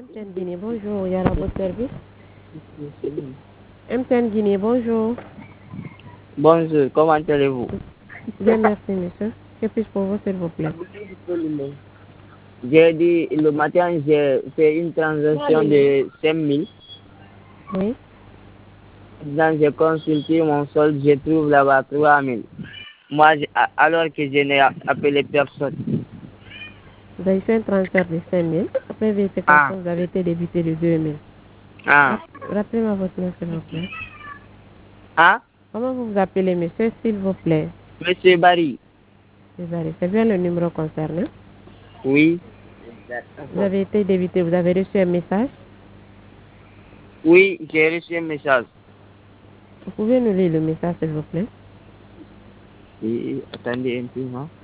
MTN Guinée, bonjour, il y a la votre service. MTN Guinée, bonjour. Bonjour, comment allez-vous? Bien, merci, monsieur. Que puis-je pour vous, s'il vous plaît? J'ai dit, le matin, j'ai fait une transaction de 5 000. Oui. Quand j'ai consulté mon solde, je trouve là-bas 3 000. Moi, alors que je n'ai appelé personne. Vous avez fait un transfert de 5 000. Après vérification, vous avez été débité de 2 000. Ah. Rappelez-moi votre nom, s'il vous plaît. Ah? Comment vous vous appelez, monsieur, s'il vous plaît? Monsieur Barry. C'est bien le numéro concerné. Oui. Vous avez été débité, vous avez reçu un message. Oui, j'ai reçu un message. Vous pouvez nous lire le message, s'il vous plaît? Oui, attendez un peu, hein.